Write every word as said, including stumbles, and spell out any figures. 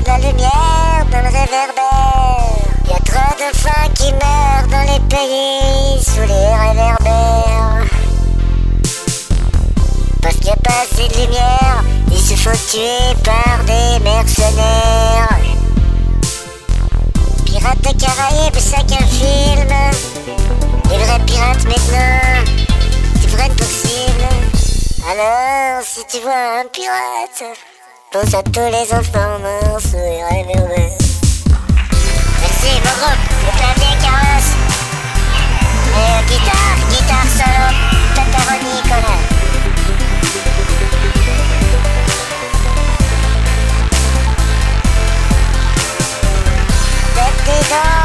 la lumière dans le réverbère. Y a trop de faim qui meurt dans les pays sous les réverbères. Parce qu'il n'y a pas assez de lumière, ils se font tuer par des mercenaires. Pirates des Caraïbes, c'est qu'un film. Les vrais pirates maintenant, c'est vrai possible. Alors, si tu vois un pirate, pense à tous les enfants morts sous les réverbères. Merci, mon groupe, le clavier carrosse. Et guitare, guitare solo, pepperoni, connard. Tête des dents.